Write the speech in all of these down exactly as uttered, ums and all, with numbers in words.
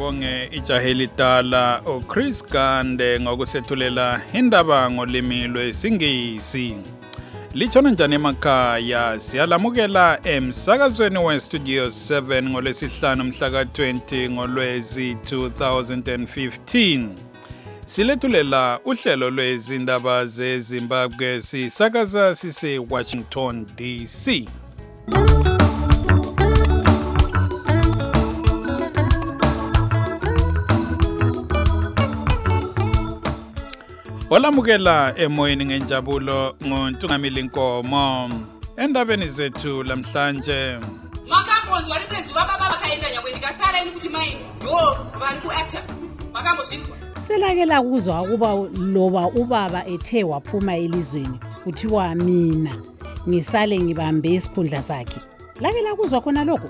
sibonge ijaheli dala uChris Gande ngokusethulela indaba ngolimi lwesiNgisi. Litshona njani emakhaya? Siyalamukela emsakazweni weStudio seven ngolwesihlanu mhla ka twenty ngolwezi two thousand fifteen. Silethulela uhlelo lwezindaba zeZimbabwe sisakaza sise Washington D C. Olamukela emoyeni ngenjabulo ngoNtungamili Nkomo. Endabeni zethu lamhlanje. Makambo wari kwezuva baba vakaenda nyakweni kasara ini kuti mai ndo vari kuactor. Makambo zvinzwa. Selakela kuzwa ukuba loba ubaba ethe waphuma elizweni kuthiwa mina ngisale ngibambe isikhundla sakhe. Lakela kuzwa khona lokho.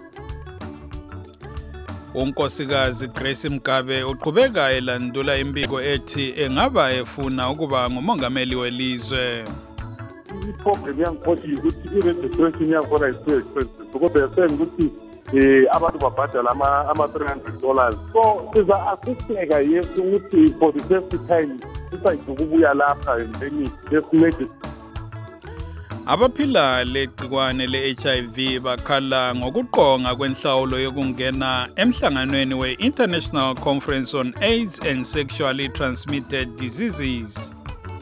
Unkosikazi Grace Mgabe uqhubeka elandula impiko ethi engaba efuna ukuba ngumongameli welizwe. Iproblem yankhosi ukuthi i-registration yakhona is too expensive because they are saying ukuthi eh abantu babhadala ama ama three hundred dollars. So siza asiseka yes ukuthi for the first time sisayidukubuya lapha endeni lesimedi. Abaphila legcikwane le-H I V bakhala ngokuqonga kwenhlawulo yokungena emhlanganweni we-International Conference on AIDS and Sexually Transmitted Diseases.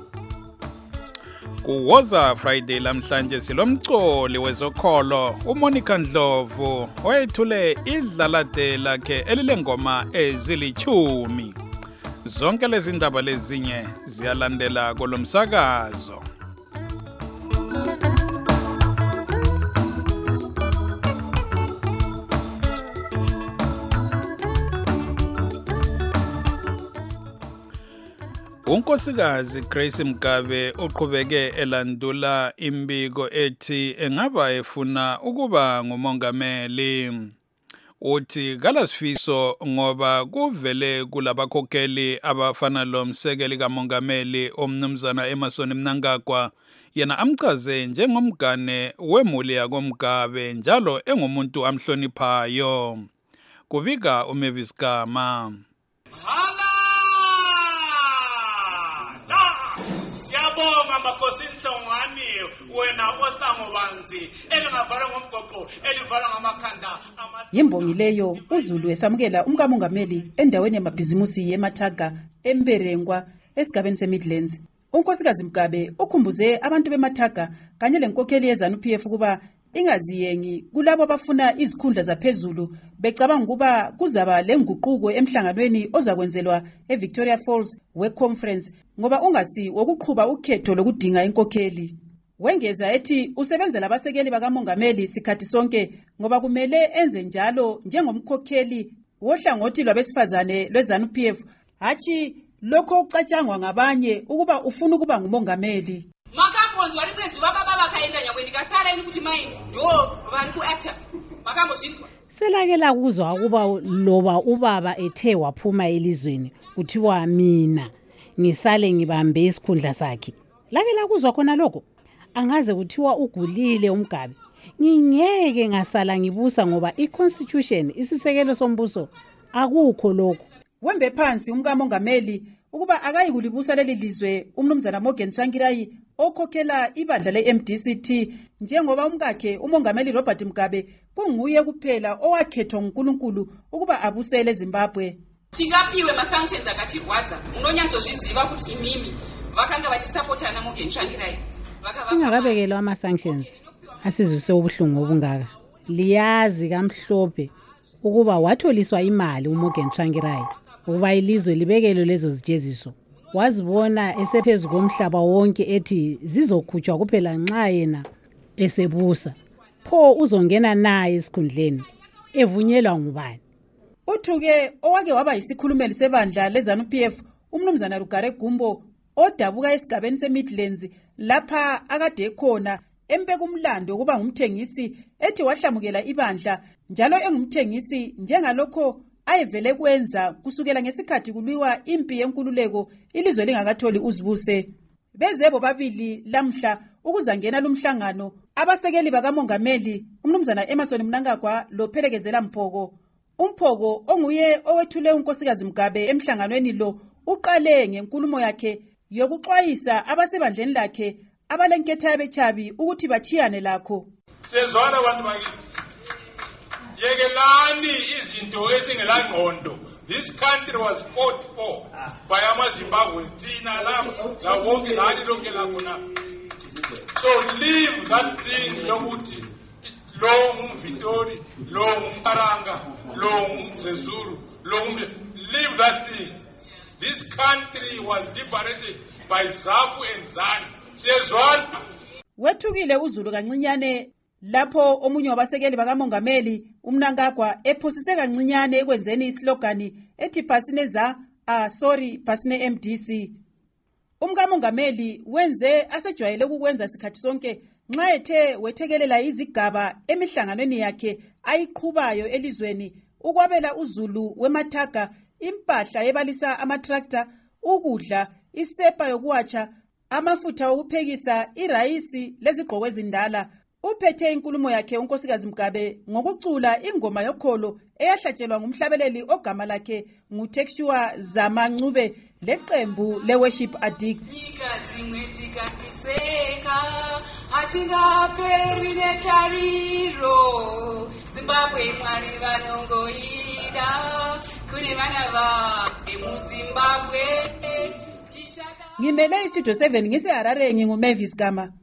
Kuwoza Friday lamhlanje silomcoli wezokholo uMonica Ndlovu oyethule idlalade lakhe elilengoma ezilichumi. Zonke lezi ndaba lezinye ziyalandela kolomsakazo. Unkosikazi Grace Mgabe uqhubeke elandula imbiko ethi engaba efuna ukuba ngumongameli. Uthi kalasifiso ngoba kuvele kulabakhokheli abafana lo msekeli kamongameli omnumzana Emmerson Mnangagwa yena amchaze njengomgane wemuli yakoMgabe njalo engumuntu amhloniphayo. Kubika uMavis Gama. Siyabonga makhosi inhlongwane wena osango banzi elingavala ngomgoqo elivala ngamakhanda. Yimbongi leyo uZulu esamukela umkamongameli endaweni yamabhizimusi yeMathaga eMberengwa esigabeni seMidlands. Unkosikazi Mgabe ukhumbuze abantu beMathaga kanye lenkokheli yeZANU-P F kuba ingaziyengi kulabo abafuna izikhundla zaphezulu becabanga kuba kuzaba lenguquko emhlanganweni ozakwenzelwa eVictoria Falls Work Conference ngoba ungasi wokuqhuba ukhetho lokudinga inkokheli. Wengeza ethi usebenzela abasekeli bakamongameli sikhathi sonke ngoba kumele enze njalo njengomkhokheli wohlangothi lwabesifazane lweZANU-P F hathi lokho ucatshangwa ngabanye ukuba ufuna ukuba ngumongameli. Makambo wari kwezuva baba vakaenda nyakweni kasara ini kuti mai ndo vari kuactor. Makambo zvinzwa. Selakela kuzwa ukuba loba ubaba ethe waphuma elizweni kuthiwa mina ngisale ngibambe isikhundla sakhe. Lakela kuzwa khona lokho. Angaze kuthiwa ugulile uMgabe. Ngingeke ngasala ngibusa ngoba iConstitution isisekelo sombuso akukho lokho. Wembe phansi umkamongameli ukuba akayikulibusa leli lizwe umnumzana Morgan Tsvangirai okhokhela ibandla le-M D C T njengoba umkakhe umongameli Robert Mugabe kunguye kuphela owakhethwa uNkulunkulu ukuba abusele eZimbabwe. Tingapiwe ma-sanctions akatirwadza munonyatsozviziva kuti imimi vakanga vachisapotana Morgan Tsvangirai. Singakabekelwa ama-sanctions asizwise ubuhlungu obungaka. Liyazi kamhlophe ukuba watholiswa imali uMorgan Tsvangirai ukuba ilizwe libekelo lezo zijeziso. Wazibona esephezu komhlaba wonke ethi zizokhutshwa kuphela nxa yena esebusa. Pho uzongena naye esikhundleni evunyelwa ngubani? Uthuke owake waba yisikhulumeli sebandla leZANU-P F umnumzana Rugare Gumbo odabuka esigabeni seMidlands lapha akade khona empeka umlando kuba ngumthengisi ethi wahlamukela ibandla njalo engumthengisi njengalokho ayevele kwenza kusukela ngesikhathi kulwiwa impi yenkululeko ilizwe lingakatholi uzibuse. Bezebo babili lamhla ukuzangena lumhlangano abasekeli bakamongameli umnumzana Emmerson Mnangagwa lo Phelekezela Mphoko. Umphoko onguye owethule unkosikazi Mugabe emhlanganweni lo uqale ngenkulumo yakhe yokuxwayisa abasebandleni lakhe abalenketha yabechabi ukuthi bachiyane lakho. Sezwana abantu bakithi. Yekelani izinto ezingelangqondo. This country was fought for by amaZimbabwe thina lapha zawonke lani lonke lakona. So leave that thing lokuthi lo ngumvitori, lo ngumparanga, lo ngumzezuru, lo leave that thing. This country was liberated by Zapu and Zanu. Siyezwana. Wethukile uZulu kancinyane lapho omunye wabasekeli bakamongameli uMnangagwa ephosise kancinyane ekwenzeni islogani ethi phasine za ah sorry phasine M D C. Umkamongameli wenze asejwayele ukwenza isikhathi sonke nxa ethe wethekelela izigaba emihlanganweni yakhe ayiqhubayo elizweni ukwabela uZulu weMathaga impahla ebalisa amatractor, ukudla, isepa yokuwatsha, amafutha okuphekisa, irayisi lezigqoko ezindala. Uphethe inkulumo yakhe unkosikazi Mugabe ngokucula ingoma yokholo eyahlatshelwa ngumhlabeleli ogama lakhe nguTexua Zamancube leqembu leWorship Addicts. Zimbabwe mwari vanongoida kune vana va emuZimbabwe. Ngimele istudio seven ngiseHarare nginguMavis Gama.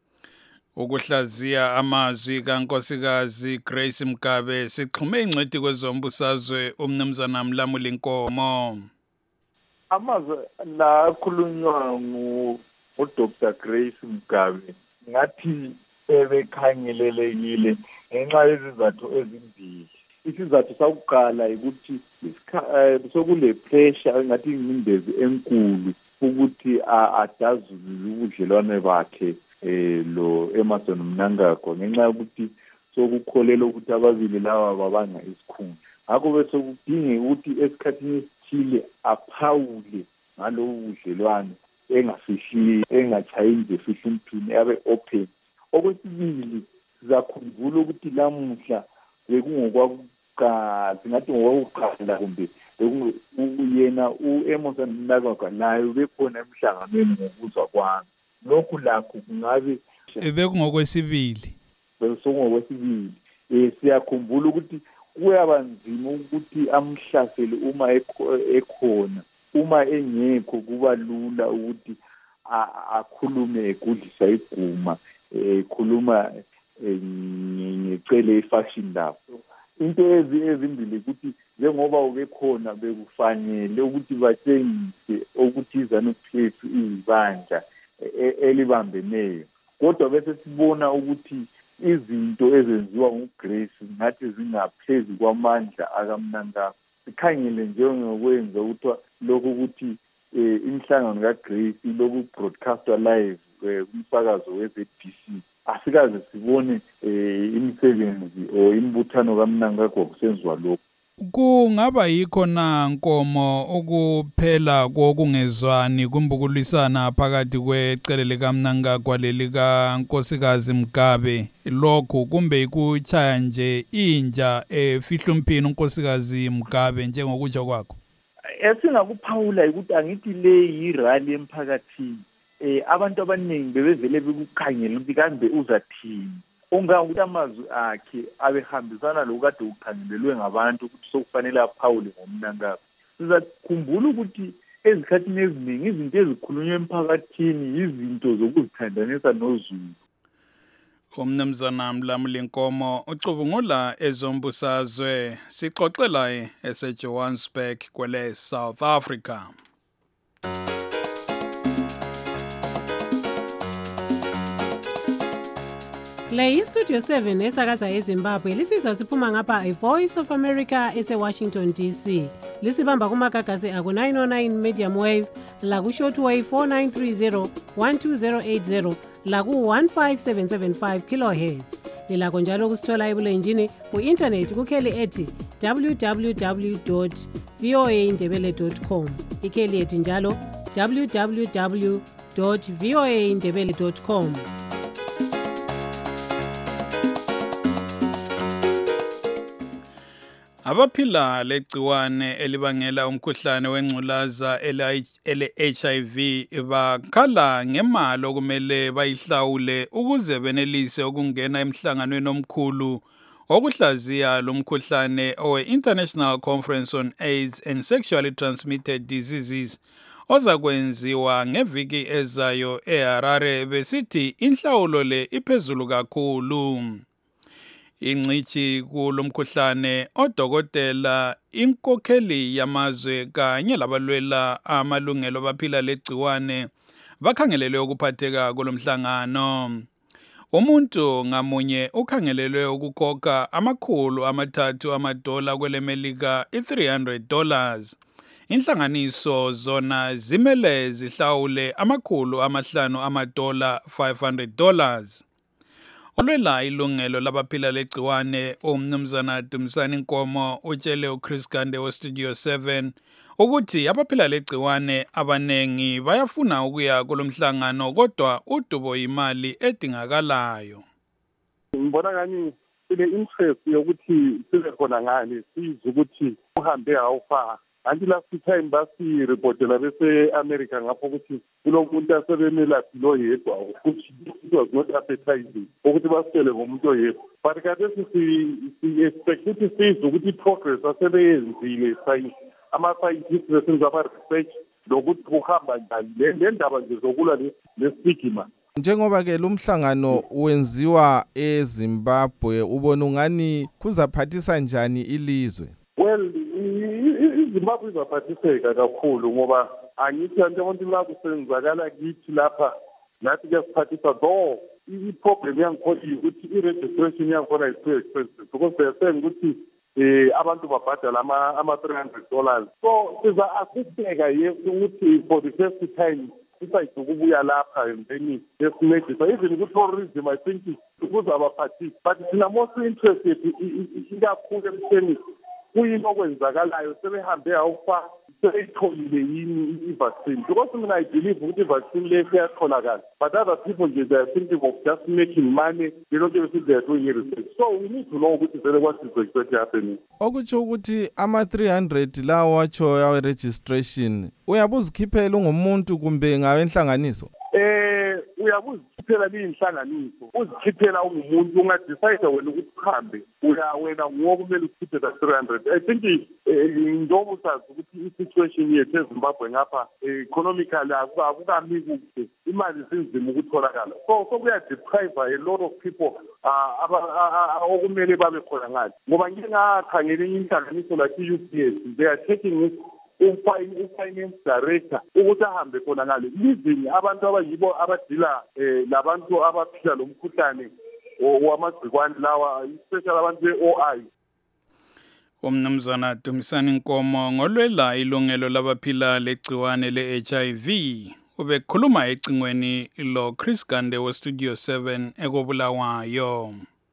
Ukuhlaziya amazwi kankosikazi Grace Mugabe sixhume ingcweti kwezombusazwe umnumzana Mlamuli Nkomo. Amazwi la akhulunywa ngu uDr Grace Mugabe ngathi ebekhangelelekile ngenxa yezizathu ezimbili. Isizathu sokuqala ukuthi sokule pressure ngathi ingcindezi enkulu ukuthi adazule ubudlelwane bakhe eh lo Emmerson Mnangagwa ngenxa yokuthi sokukholela ukuthi ababili lawa babanga isikhundla. Ngakho bese kudinge ukuthi esikhathini esithile aphawule ngalowo budlelwane engafihli engachayi nje fihla umphini abe open. Okwesibili sizakhumbula ukuthi lamuhla bekungokwakuqala singathi ngokwakuqala kumbe uyena uEmmerson Mnangagwa naye bekhona emhlanganweni ngokuzwa kwami. Lokhu lakho kungabe bekungokwesibili bekungokwesibili eh siyakhumbula ukuthi kuyabanzima ukuthi amhlasele uma ekhona, uma engekho kuba lula ukuthi akhulume egudlisa iguma ekhuluma ngecele ifaction lapho. Into ezimbili ukuthi njengoba ubekhona bekufanele ukuthi batshengise ukuthi iZANU-P F izibandla elibambeneyo. Kodwa bese sibona ukuthi izinto ezenziwa nguGrace ngathi zingaphezi kwamandla akaMnangagwa. Sikhangele njengokwenza ukuthi lokho ukuthi imhlangano kaGrace lokhu broadcastwa live kumsakazo we-Z B C asikaze sibone imisebenzi o imbuthano kaMnangagwa kusenziwa lokho. Kungaba yikho na Nkomo ukuphela kokungezwani kumbukulisana phakathi kwecele likaMnangagwa lelika Nkosikazi Mugabe lokho kumbe ikuchaya nje inja efihla umphini uNkosikazi Mugabe njengokutsho kwakho? Esingakuphawula ukuthi angithi le yirally emphakathini. Eh abantu abaningi bebevele bekukhangela ukuthi kambe uzathini. Ungakuthi amazwi akhe abehambisana lokade ukukhangelelwe ngabantu ukuthi sokufanele aphawule ngoMnangagwa. Sizakhumbula ukuthi ezikhathini eziningi izinto ezikhulunywa emphakathini izinto zokuzithandanisa noZulu. Umnumzana Mlamuli Nkomo ucubungula ezombusazwe sixoxela eseJohannesburg kwele South Africa. Le iStudio seven esakaza eZimbabwe lisizwa siphuma ngapha iVoice of America eseWashington D C. Lisibamba kumagagasi aku nine oh nine medium wave, laku shortwave four nine three zero one two zero eight zero, laku one five seven seven five kilohertz. Lilakho njalo kusithola ebulenjini ku-internet kukheli ethi w w w dot voa ndebele dot com. Ikheli ethi njalo w w w dot voa ndebele dot com. Abaphila legciwane elibangela umkhuhlane wengculaza ele-H I V bakhala ngemali okumele bayihlawule ukuze benelise ukungena emhlanganweni omkhulu okuhlaziya lomkhuhlane owe-International Conference on AIDS and Sexually Transmitted Diseases ozakwenziwa ngeviki ezayo eHarare besithi inhlawulo le iphezulu kakhulu. Ingcithi kulomkhuhlane odokotela inkokheli yamazwe kanye labalwela amalungelo abaphila legciwane bakhangelelwe ukuphatheka kulomhlangano. Umuntu ngamunye ukhangelelwe ukukhokha amakhulu amathathu amadola kwelemelika i-three hundred dollars. Inhlanganiso zona zimele zihlawule amakhulu amahlanu amadola five hundred dollars. Olwela ilungelo labaphila legciwane umnumzana Dumisani Nkomo utshele uChris Gande weStudio seven ukuthi abaphila legciwane abanengi bayafuna ukuya kulomhlangano kodwa udubo imali edingakalayo. Ngibona ngani ile interest yokuthi sibe khona ngani siza ukuthi uhambe awufa. Anti last time basi reportela bese America ngapho ukuthi kulomuntu asebemela philo yedwa ukuthi it was not appetizing ukuthi basele ngomuntu oyedwa. But kade si si expect ukuthi size ukuthi progress asebeyenzile sai ama scientists besenza ama research lokuthi kuhamba njani le ndaba nje zokulwa le stigma. Njengoba ke lumhlangano wenziwa eZimbabwe ubona ungani kuzaphathisa njani ilizwe? Well, iZimbabwe izaphathiseka kakhulu ngoba angithi abantu la kusenzakala kithi lapha nathi kuyasiphathisa though i-problem yangikhona ukuthi i-registration yangikhona is too expensive because they are saying ukuthi eh abantu babhadala ama-three hundred dollars. So siza asiseka yes ukuthi for the first time sisayide ukubuya lapha and then esincedisa even ku-tourism I think kuzabaphathisa but thina most interested ikakhulu ekutheni kuyini okwenzakalayo sebehambe awufa sebeyitholile yini i-vaccine because mina I believe ukuthi i-vaccine le seyatholakala but other people nje they are thinking of just making money they don't even think they are doing research so we need to know ukuthi vele what is exactly happening. Okutsho ukuthi ama-three hundred lawo watsho yawe-registration uyabuzikhiphela ungumuntu kumbe ngawenhlanganiso? Eh uyabuzikhiphela liyinhlanganiso uzikhiphela ungumuntu ungadecide wena ukuthi uhambe uya wena ngokumele ukhiphe that three hundred. I think njengoba usazi ukuthi i-situation yethu eZimbabwe ngapha economically akukami kuhle imali zinzima ukutholakala so so kuya deprive a lot of people okumele babe khona ngathi ngoba ngike ngakhangela inhlanganiso like i-U P S they are taking it u-finance director ukuthi ahambe khona ngale living abantu abayibo abadila labantu abaphila lo mkhuhlane wamagciwane lawa especially abantu be-O I. Umnumzana Dumisani Nkomo ngolwela ilungelo labaphila legciwane le-H I V ubekhuluma ecingweni lo Chris Gande weStudio seven ekobulawayo.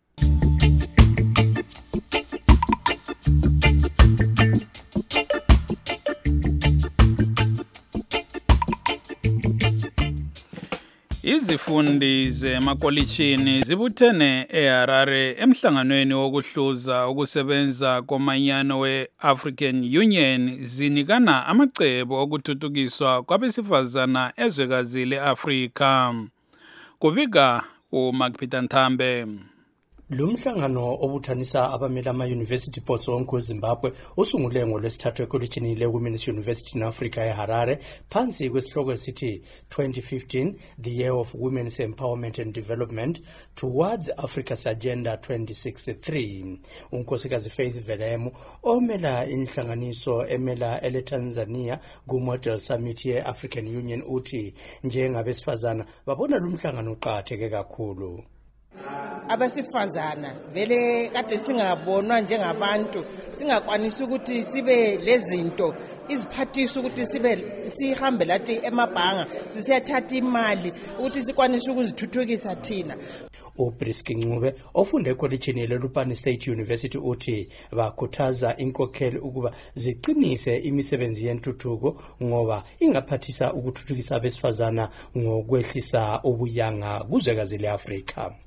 Izifundi zemakolishini zibuthene eHarare emhlanganweni wokuhluza ukusebenza komanyano we-African Union zinikana amacebo okuthuthukiswa kwabesifazana ezwekazi le-Afrika. Kubika uMagpita Nthambe. Lumhlangano obuthanisa abamela ama-University Boards onke eZimbabwe usungule ngolwesithathu ekolitshini le-Women's University in Africa eHarare phansi kwesihloko esithi twenty fifteen the year of women's empowerment and development towards Africa's agenda twenty sixty-three. Unkosikazi Faith Velemu omela inhlanganiso emela ele-Tanzania ku-Model Summit ye-African Union uthi njengabesifazana babona lumhlangano uqakatheke kakhulu. Abesifazana vele kade singabonwa njengabantu singakwanisa ukuthi sibe lezinto iziphathisa ukuthi sibe sihambe lathi emabhanga sisiyathatha imali ukuthi sikwanise ukuzithuthukisa thina. uBriski Ncube ofunde ekolitshini leLupane State University uthi bakhuthaza inkokheli ukuba ziqinise imisebenzi yentuthuko ngoba ingaphathisa ukuthuthukisa abesifazana ngokwehlisa ubuyanga kuzwekazi leAfrika.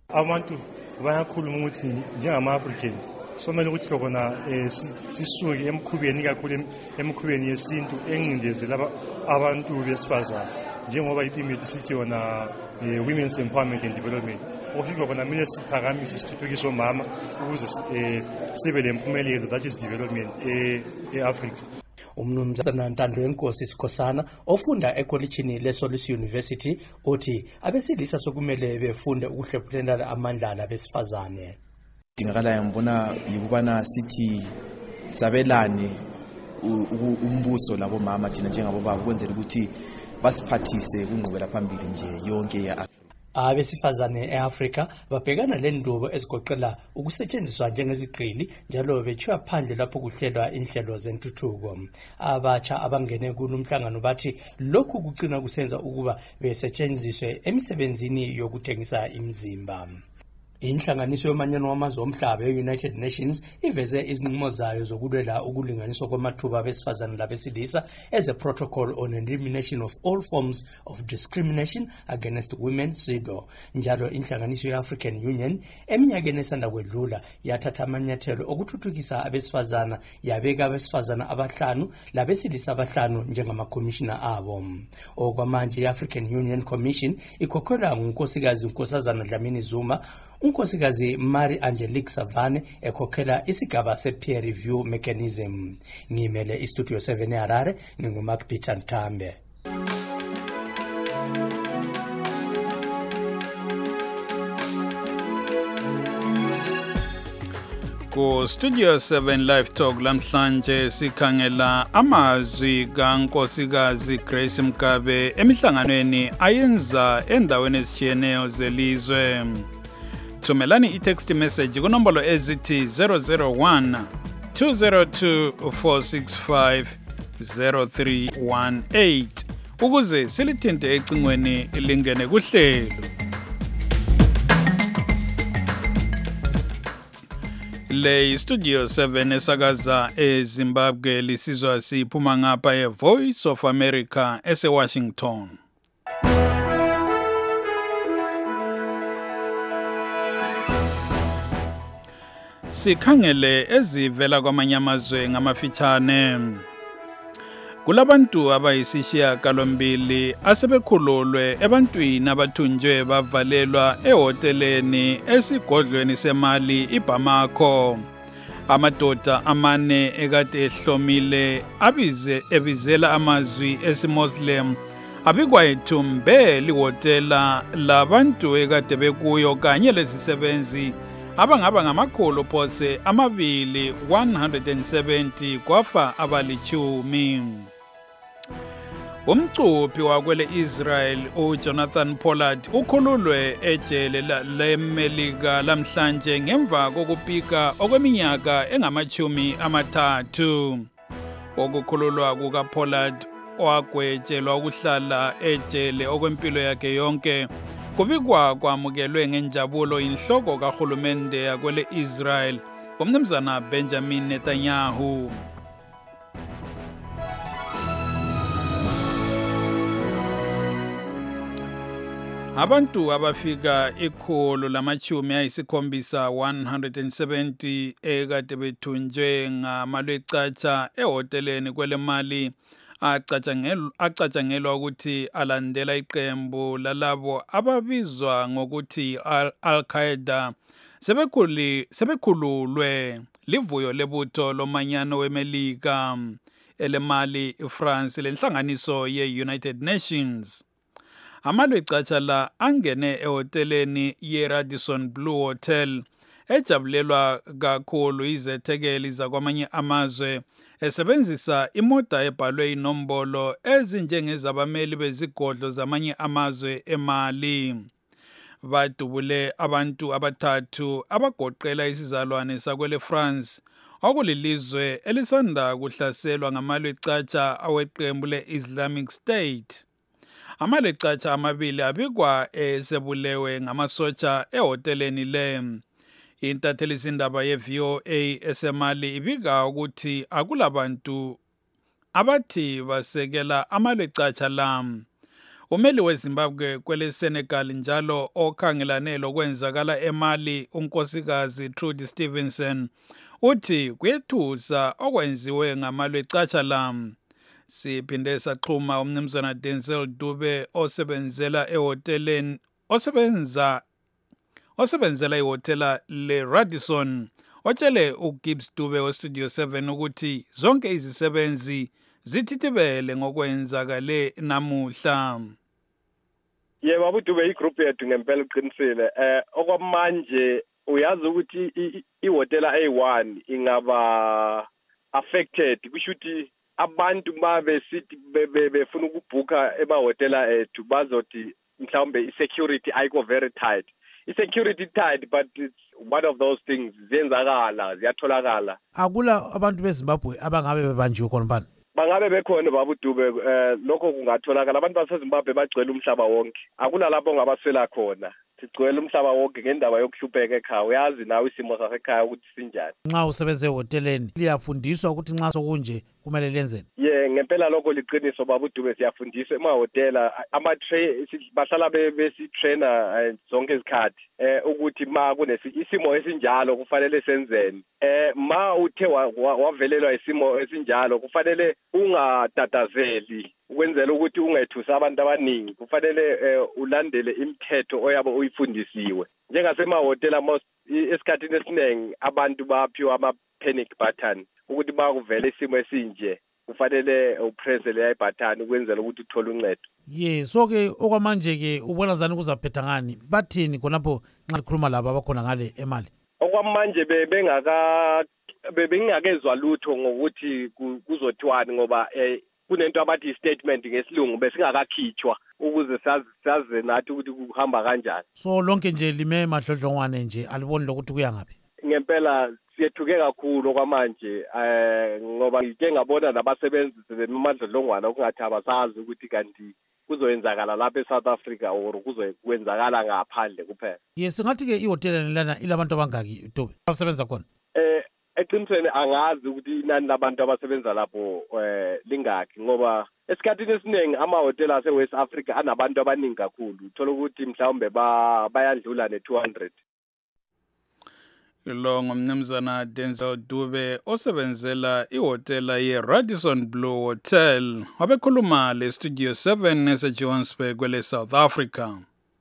Abantu bayakhuluma ukuthi njengama-Africans somele ukuthi khona sisuke emkhubeni kakhulu emkhubeni yesintu encindezela abantu besifazane njengoba itheme sithi yona women's empowerment and development. Ofika khona kumele siphakamise isithuthukise omama ukuze sibe lempumelelo, that is development e-Africa. Umnumzana Ntando Enkosi Sikhosana ofunda ekolitshini leSolusi University uthi abesilisa sokumele befunde ukuhlephulela amandla abesifazane. Dingakala ngibona yikubana sithi sabelane umbuso labo mama thina njengabo baba kwenzela ukuthi basiphathise kungqubela phambili nje yonke ya Africa. Abesifazane eAfrica babhekana lendubo ezigoqela ukusetshenziswa njengezigqili njalo bethiwa phandle lapho kuhlelwa inhlelo zentuthuko. Abatsha abangene kulomhlangano bathi lokhu kucina kusenza ukuba besetshenziswe emsebenzini yokuthengisa imizimba. Inhlanganiso yomanyano wamazwe omhlaba e-United Nations iveze izinqumo zayo zokulwela ukulinganiswa kwamathuba abesifazane labesilisa as a protocol on elimination of all forms of discrimination against women S I D O. Njalo inhlanganiso ye-African Union eminyakeni esanda kwedlula yathatha amanyathelo okuthuthukisa abesifazana yabeka abesifazana abahlanu labesilisa abahlanu njengamakhomishina abo. Okwamanje i-African Union Commission ikhokhelwa ngunkosikazi uNkosazana Dlamini Zuma, unkosikazi Mary Angelique Savane ekhokhela isigaba se-peer review mechanism. Ngimele istudio seven eHarare, nginguMark Peter Ntambe. Ku Studio seven Live Talk lamhlanje sikhangela amazwi kaNkosikazi Grace Mkabe emihlanganweni ayenza endaweni ezitshiyeneyo zelizwe. Thumelani i-text message kunombolo ezithi zero zero one two zero two four six five zero three one eight ukuze silithinte ecingweni lingene kuhlelo. Le Studio seven esakaza eZimbabwe lisizwa siphuma ngapha eVoice of America ese-Washington. Sikhangele ezivela kwamanye amazwe ngamafitshane. Kulabantu abayisishiya kalombili asebekhululwe ebantwini abathunjwe bavalelwa ehoteleni esigodlweni semali iBamako. Amadoda amane ekade ehlomile abize ebizela amazwi esiMuslim abikwa ethumbe lihotela labantu ekade bekuyo kanye lezisebenzi abangaba ngamakhulu phose amabili one hundred seventy kwafa abalichumi. Umcuphi wakwele Israel uJonathan Pollard ukhululwe ejele leMelika lamhlanje ngemva kokupika okweminyaka engamachumi amathathu. Ukukhululwa kukaPollard wagwetshelwa ukuhlala ejele okwempilo yakhe yonke kubikwa kwamukelwe ngenjabulo inhloko kahulumende yakwele Israel umnumzana Benjamin Netanyahu. Abantu abafika ikhulu lamachumi ayisikhombisa one hundred seventy ekade bethunjwe ngamalwecatsha ehoteleni kwele mali acatshangelwa ukuthi alandela iqembu lalabo ababizwa ngokuthi Al-Qaeda sebekhululwe livuyo lebutho lomanyano weMelika elemali iFrance lenhlanganiso ye-United Nations. Amalwecatsha la angene ehoteleni ye-Radisson Blue Hotel ejabulelwa kakhulu izethekeli zakwamanye amazwe esebenzisa imota ebhalwe inombolo ezinjengezabameli bezigodlo zamanye amazwe emali. Badubule abantu abathathu abagoqela isizalwane sakwele France okulilizwe elisanda kuhlaselwa ngamalwecatsha aweqembu le-Islamic State. Amalwecatsha amabili abikwa esebulewe ngamasotsha ehoteleni le. Intathelizindaba ye-V O A esemali ibika ukuthi akulabantu abathi basekela amalwecatsha la. Umeli weZimbabwe kwele Senegal njalo okhangelane lokwenzakala eMali unkosikazi Trudy Stevenson uthi kuyethusa okwenziwe ngamalwe eCatshalam. Siphinde saxhuma umnumzana Denzel Dube osebenzela ehoteleni osebenza osebenzela ihotela le Radisson otshele uGibbs Dube weStudio seven ukuthi zonke izisebenzi zithithibele ngokwenzakale namuhla. Yebo abudube igroup yethu ngempela uqinisile eh okwamanje uyazi ukuthi ihotela A one ingaba affected kushuthi abantu babe sithi befuna ukubhuka emahotela ethu bazothi mhlawumbe isecurity ayikho very tight. Isecurity tight but it's one of those things ziyenzakala ziyatholakala. Akula abantu beZimbabwe abangabe bebanjiwe khona bani? Bangabe bekhona babudube eh lokho kungatholakala abantu baseZimbabwe bagcwele umhlaba wonke. Akula lapho ngabaswela khona. Sigcwele umhlaba wonke ngendaba yokuhlupheka ekhaya. Uyazi nawe isimo sasekhaya ukuthi sinjani. Nxa usebenze ehoteleni liyafundiswa ukuthi nxa sokunje kumele lenzeni. Yeah, ngempela lokho liqiniso babudube siyafundiswa emahotela ama train bahlala besitrainer zonke izikhathi eh ukuthi ma kunesimo esinjalo kufanele senzeni. Eh ma uthe wavelelwa isimo esinjalo kufanele ungatatazeli ukwenzela ukuthi ungethusa abantu abaningi kufanele ulandele imithetho oyabe uyifundisiwe. Njengasemahotela most esikhathini esiningi abantu baphiwa ama panic button ukuthi bakuvele isimo esinje kufanele upress le button ukwenzela ukuthi uthole uncedo. Ye so ke okwamanje ke ubona zani kuzaphetha ngani bathini khonapho nxa likhuluma laba abakhona ngale eMali? Okwamanje bebengaka bebengakezwa lutho ngokuthi kuzothiwani ngoba eh kunento abathi statement ngesilungu besingakakhitshwa ukuze sazi saze nathi ukuthi kuhamba kanjani. So lonke nje lime madlodlongwane nje aliboni lokuthi kuya ngapi? Ngempela siyethuke kakhulu kwamanje eh ngoba ngike ngabona nabasebenzi bemadlodlongwane okungathi abasazi ukuthi kanti kuzoyenzakala lapha eSouth Africa or kuzokwenzakala ngaphandle kuphela. Yes ngathi ke ihotela lana ilabantu abangaki Dube basebenza khona? Eh eqinisweni angazi ukuthi inani labantu abasebenza lapho eh lingaki ngoba esikhathini esiningi amahotela ase West Africa anabantu abaningi kakhulu uthola ukuthi mhlawumbe bayandlula ne two hundred. Lo ngumnumzana Denzel Dube osebenzela ihotela ye Radisson Blue Hotel wabekhuluma le Studio seven eseJohannesburg kwele South Africa.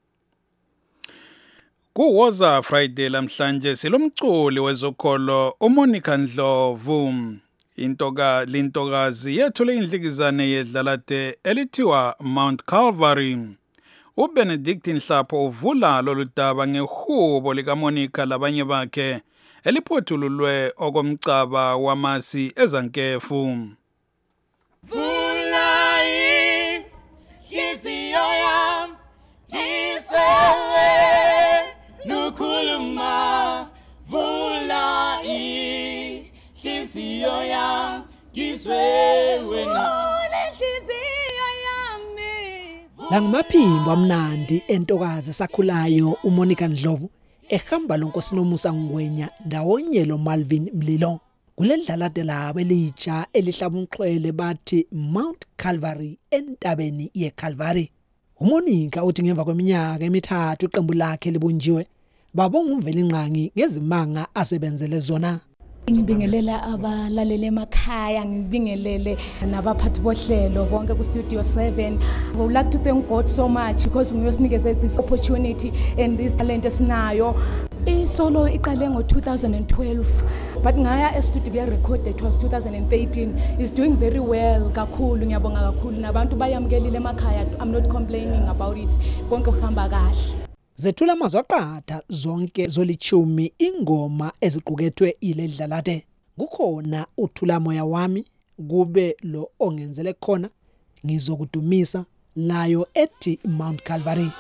Kuwoza Friday lamhlanje silomculi wezokholo uMonica Ndlovu. Intoka lintokazi yethule indlikizane yedlalate elithiwa Mount Calvary. uBenedict Nhlapho uvula loludaba ngehubo likaMonica labanye bakhe eliphothululwe okomcaba wamasi ezankefu. Vula inhliziyo yami ngisewe nukhuluma vula inhliziyo yami ngizwe wena Langimaphimbo amnandi entokazi sakhulayo uMonica Ndlovu ehamba lonkosi nomusa ngwenya ndawonye lo Malvin Mlilo kulendlalade labo elitsha elihlaba umxhwele bathi Mount Calvary entabeni yeCalvary. uMonica uthi ngemva kweminyaka emithathu iqembu lakhe libunjiwe babonga umveli nqangi ngezimanga asebenzele zona. Ngibingelela abalaleli emakhaya ngibingelele nabaphathi bohlelo bonke ku Studio seven. I would like to thank God so much because ngiyosinikeze this opportunity and this talent esinayo. Isolo iqale ngo two thousand twelve but ngaya e studio ke record it was two thousand thirteen. Is doing very well kakhulu ngiyabonga kakhulu nabantu bayamkelile emakhaya. I'm not complaining about it. Konke kuhamba kahle. Zethula amazwi aqatha zonke zolichumi ingoma eziqukethwe ile dlalate. Kukhona uthula moya wami kube lo ongenzele khona ngizokudumisa layo ethi Mount Calvary.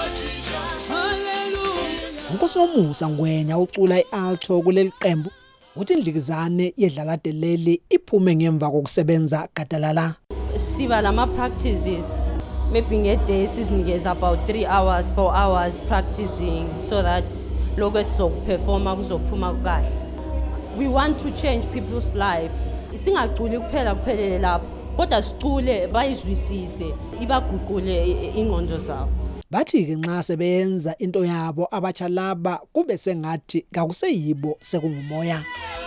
Nkosi nomusa ngwenya ucula ialto kuleli qembu uthi indlikizane yedlalade leli iphume ngemva kokusebenza gadalala. Siba lama practices maybe ngeday sizinikeza about three hours four hours practicing so that lokho sizoperforma kuzophuma kahle. We want to change people's life. Singaculi kuphela kuphelele lapho kodwa sicule bayizwisise ibaguqule ingqondo zabo. Bathi ke nxa sebenza into yabo abatsha laba kube sengathi akuseyibo sekungumoya.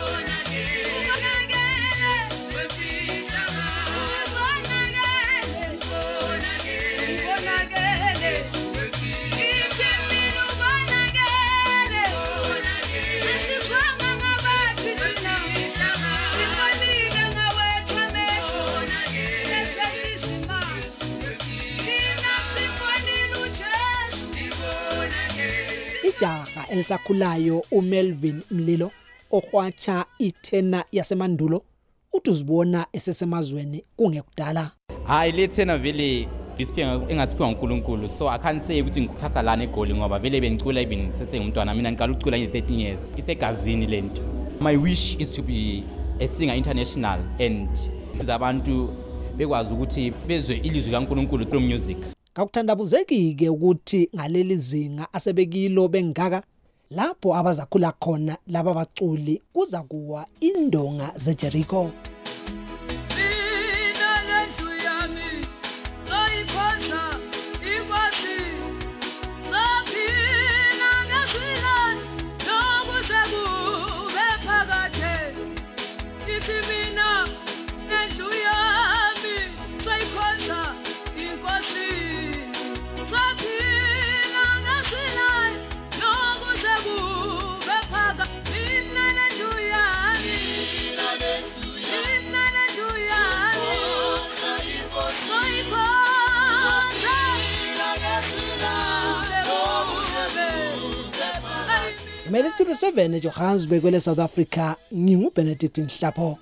Ijaha elisakhulayo uMelvin Mlilo ohwatsha ithena yasemandulo uthi uzibona esesemazweni kungekudala. Hayi lethena vele isiphenga engasiphiwa uNkulunkulu, so I can't say ukuthi ngikuthatha lana eGoli ngoba vele bengicula even sesengumntwana mina ngiqala ukucula nge thirteen years isegazini lento. My wish is to be a singer international and sizabantu bekwazi ukuthi bezwe ilizwi kaNkulunkulu through music. Kakuthandabuzeki-ke ukuthi ngaleli zinga asebekilo bengaka lapho abazakhula khona laba baculi kuza kuwa indonga zeJericho. Mele Studio seven eJohannesburg kwele South Africa ngingu Benedict Nhlapho.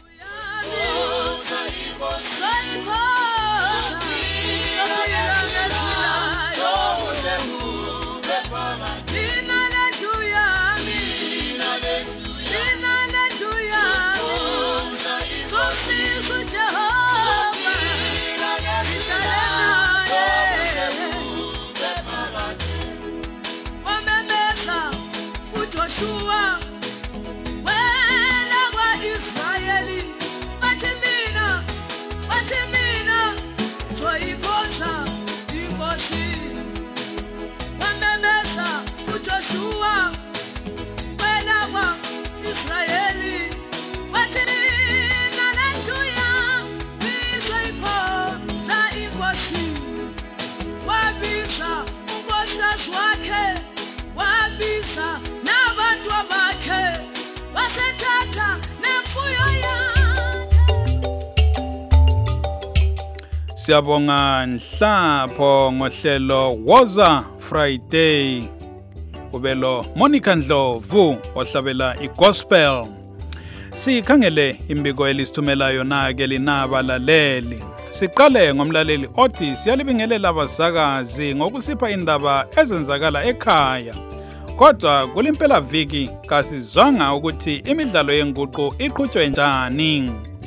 Siyabonga Nhlapho ngohlelo Woza Friday. Ubelo Monica Ndlovu ohlabela igospel. Sikhangele imbiko elisithumela yona ke linabalaleli. Siqale ngomlaleli othi siyalibingelela abasakazi ngokusipha indaba ezenzakala ekhaya. Kodwa kulimpela viki kasizwanga ukuthi imidlalo yenguqu iqhutshwe njani.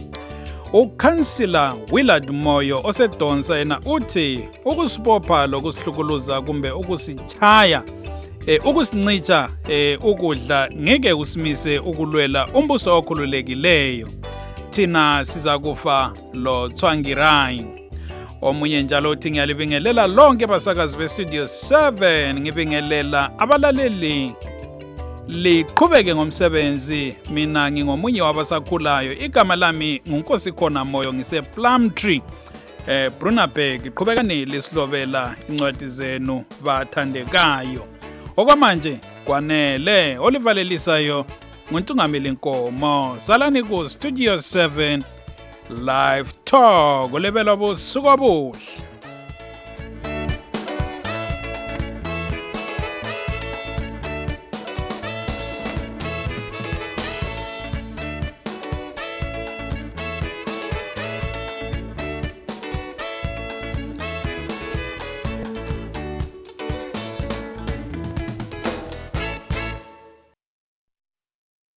Ukhansila Willard Moyo osedonsa yena uthi ukusibopha lokusihlukuluza kumbe ukusichaya eh ukusincicha eh ukudla ngeke usimise ukulwela umbuso okhululekileyo. Thina siza kufa lo Tsvangirai. Omunye njalo uthi ngiyalibingelela lonke basakazi be Studio seven ngibingelela abalaleli liqhubeke ngomsebenzi. Mina ngingomunye wabasakhulayo, igama lami nguNkosi khona Moyo, ngise Plumtree eh Brunberg. Iqhubekani lesihlobela incwadi zenu bathandekayo. Okwamanje kwanele olivalelisayo nguNtungameli Nkomo. Salani ku Studio seven Live Talk olebela bosuku obuhle.